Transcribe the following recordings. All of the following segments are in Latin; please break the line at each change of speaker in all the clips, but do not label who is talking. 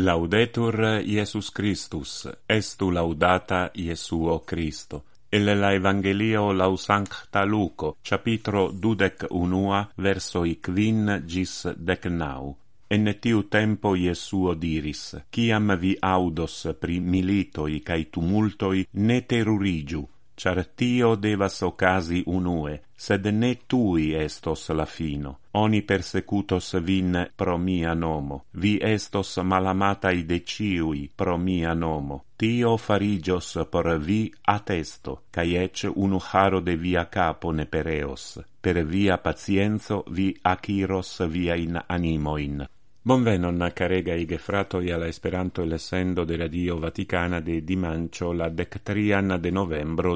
Laudetur Iesus Christus, estu laudata Iesuo Christo. El la Evangelio lau Sancta Luco, capitro 21, versoi 5 gis 19. En tiu tempo Iesuo diris, ciam vi audos pri militoi cae tumultoi, ne terurigiu, char tio devas ocasi unue, sed ne tui estos la fino. Oni persecutos vin pro mia nomo, vi estos malamatai de ciui pro mia nomo. Tio farigios por vi attesto, cae ec unu haro de via capo ne pereos. Per via pacienzo vi aciros via in animoin. Bonvenon, caregai gefratoi alla Esperanto lessendo de Radio Vaticana de dimancio la 13 de novembro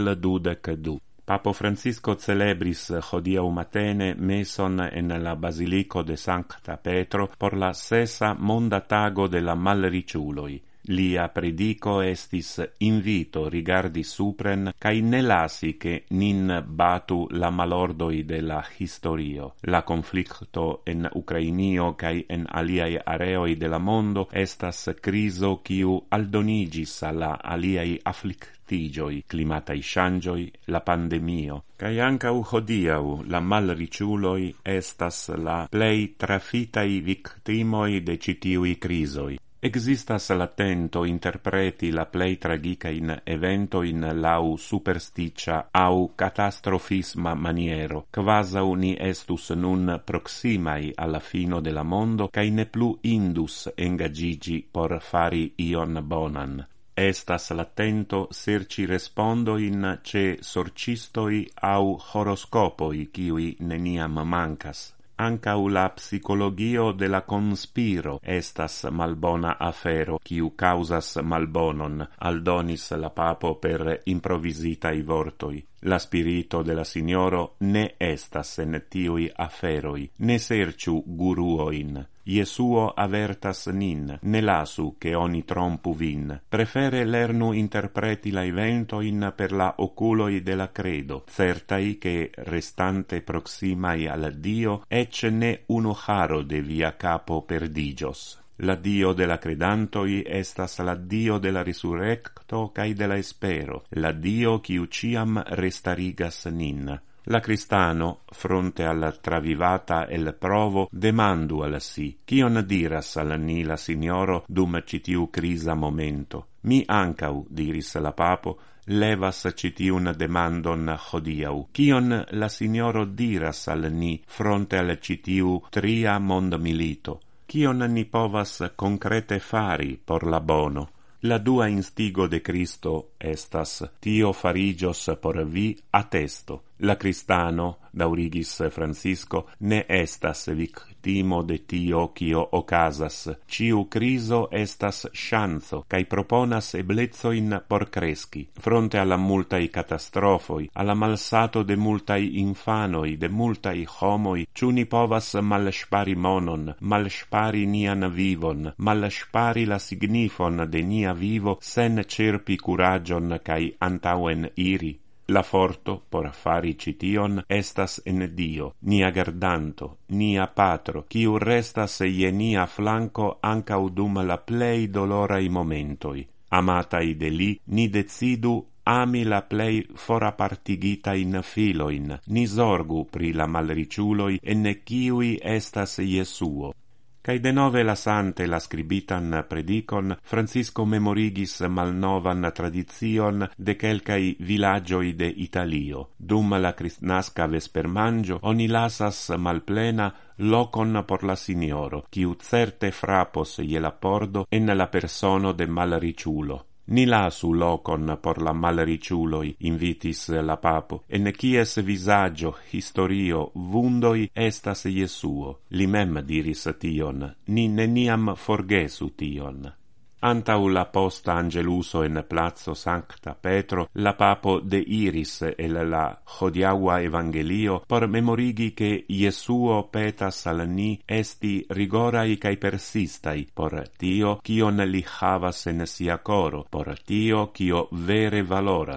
2022. Papo Francisco celebris hodiau matene meson en la Basilico de Sancta Petro por la 6ª monda tago de la malriciuloi. Lia predico estis invito rigardi supren, cae ne lasi che nin batu la malordoi de la historio. La conflicto en Ucrainio cae en aliai areoi de la mondo estas criso quiu aldonigis alla aliai afflictigioi, climatai shangioi, la pandemio. Cae ancau hodiau la malriciuloi estas la plei trafitai victimoi de citiui crisoi. Existas latento interpreti la plei tragica in evento in lau supersticia au catastrofisma maniero, quasau ni estus nun proximai alla fino de la mondo, cae ne plu indus engagigi por fari ion bonan. Estas latento serci respondo in ce sorcistoi au horoscopoi, kiui neniam mancas. Ancau la psicologio de la conspiro estas malbona afero, quiu causas malbonon, aldonis la papo per improvisitai vortoi. La spirito de la Signoro ne estas en tiui aferoi, ne serciu guruoin. Iesuo avertas nin, ne lasu che oni trompu vin. Prefere lernu interpreti la eventoin per la oculoi de la credo, certai che restante proximai al Dio, ec ne uno haro de via capo perdigios. La Dio de la credantoi estas la Dio de la risurrecto cae de la espero, la Dio quiu ciam restarigas nin. La cristano, fronte alla travivata el provo, demandu al si, cion diras al ni la Signoro dum citiu crisa momento. Mi ancau, diris la papo, levas citiun demandon hodiau. Cion la Signoro diras al ni fronte al citiu tria mond milito? Cion ni povas concrete fari por la bono? La dua instigo de Cristo estas, tio farigios por vi attesto. La cristano, daurigis Francisco, ne estas victimo de tio cio ocasas. Ciu criso estas chanzo, cae proponas eblezoin por cresci. Fronte alla multai catastrofoi, alla malsato de multai infanoi, de multai homoi, ciu ni povas malspari monon, malspari nian vivon, malspari la signifon de nia vivo, sen cerpi curagion cae antauen iri. La forto, por fari cition, estas en Dio, nia gardanto, nia patro, quiu restas je nia flanco ancau dum la plei dolorai momentoi. Amatai de li, ni decidu ami la plei forapartigitain filoin, ni sorgu pri la malriciuloi, en ciui estas Iesuo. Cae denove lasante la scribitan predicon, Francisco memorigis malnovan tradizion de quelcai villagioi de Italio. Dum la cristnasca vespermangio, oni lasas malplena locon por la Signoro, quiu certe frapos je la pordo en la persono de malriciulo. Ni lasu locon por la malriciuloi, invitis la papo, en cies visagio, historio, vundoi estas Iesuo. Li mem diris tion, ni neniam forgesu tion. Antau la posta angeluso en Plazo Sancta Petro, la papo deiris el la hodiaua Evangelio por memorigi che Iesuo petas al ni esti rigorai cae persistai por tio cion li havas en sia coro, por tio cio vere valoras.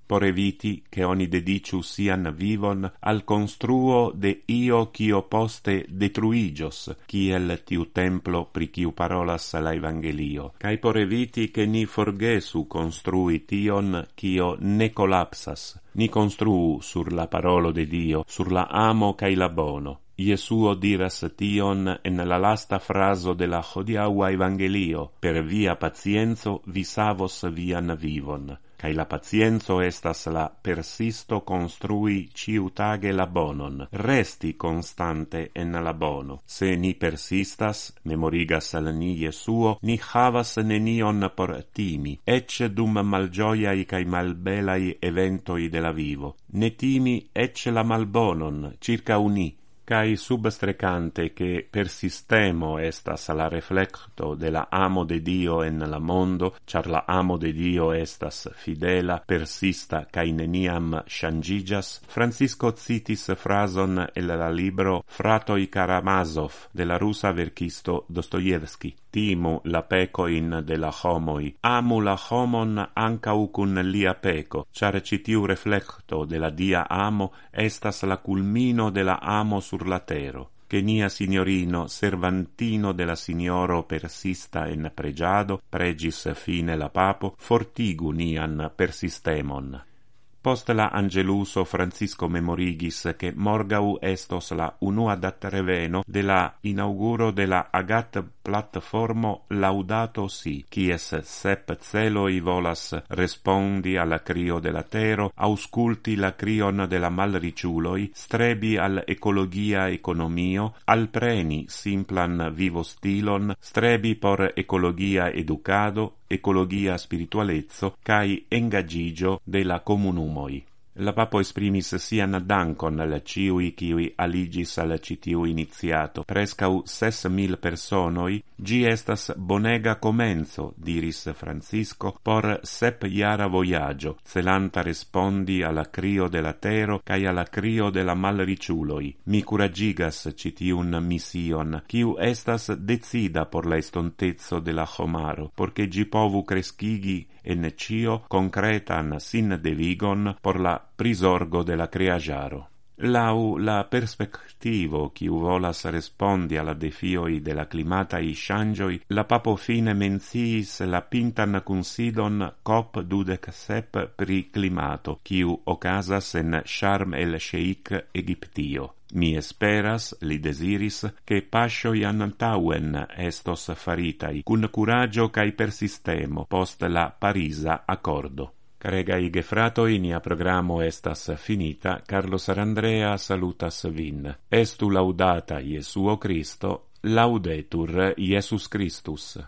por eviti che oni dedicius sian vivon al construo de io cio poste detruigios, kiel tiu templo pri kiu parolas la Evangelio, cae por eviti che ni forgesu construi tion cio ne collapsas, ni construu sur la parolo de Dio, sur la amo cae la bono. Iesuo diras tion en la lasta fraso de la hodiaua Evangelio, per via pacienzo vi savos vian vivon, cae la pacienzo estas la persisto construi ciutage la bonon, resti constante en la bono. Se ni persistas, memorigas al ni Iesuo, ni havas nenion por timi, ecce dum malgioiai cae malbelai eventoi de la vivo. Ne timi ecce la malbonon circa uni, cae substrecante che persistemo estas la reflecto de la amo de Dio en la mondo, char la amo de Dio estas fidela, persista, cae neniam shangigas, Francisco citis frason el la libro Fratoi Karamazov de la rusa verkisto Dostoevsky. Timu la pecoin de la homoi, amu la homon ancau cun lia peco, char citiu reflecto de la dia amo estas la culmino de la amo sur la tero. Che nia signorino, servantino de la signoro persista en pregiado, pregis fine la papo, fortigu nian persistemon. Post la Angeluso Francisco memorigis che morgau estos la unua dat reveno de la inauguro de la Agat platformo Laudato Si, quies sep celoi volas respondi alla crio de la tero, ausculti la crion de la malriciuloi, strebi al ecologia economio, al preni simplan vivo stilon, strebi por ecologia educado, ecologia spiritualezzo, cae engagigio de la comunumoi. La papo esprimis sian dankon al ciui kiui aligis al citiu iniziato, prescau 6.000 personoi, gi estas bonega comenzo, diris Francisco, por 7-jara voyaggio, celanta respondi alla crio de la tero cae alla crio de la malriciuloi. Mi curagigas citiun mission, kiu estas decida por la estontezzo de la homaro, porche gi povu crescigi en cio concretan sin devigon por la prisorgo de la creagiaro. Lau la perspectivo quiu volas respondi alla defioi de la climatai shangioi, la papo fine menciis la pintan considon COP27 pri climato, quiu ocasas en Sharm el Sheikh, Egiptio. Mi esperas, li desiris, che pascioi antauen estos faritai, cun curagio cae persistemo post la Parisa accordo. Caregai gefratoi, nia programo estas finita. Carlos Arandrea salutas vin. Estu laudata Iesuo Christo, laudetur Iesus Christus.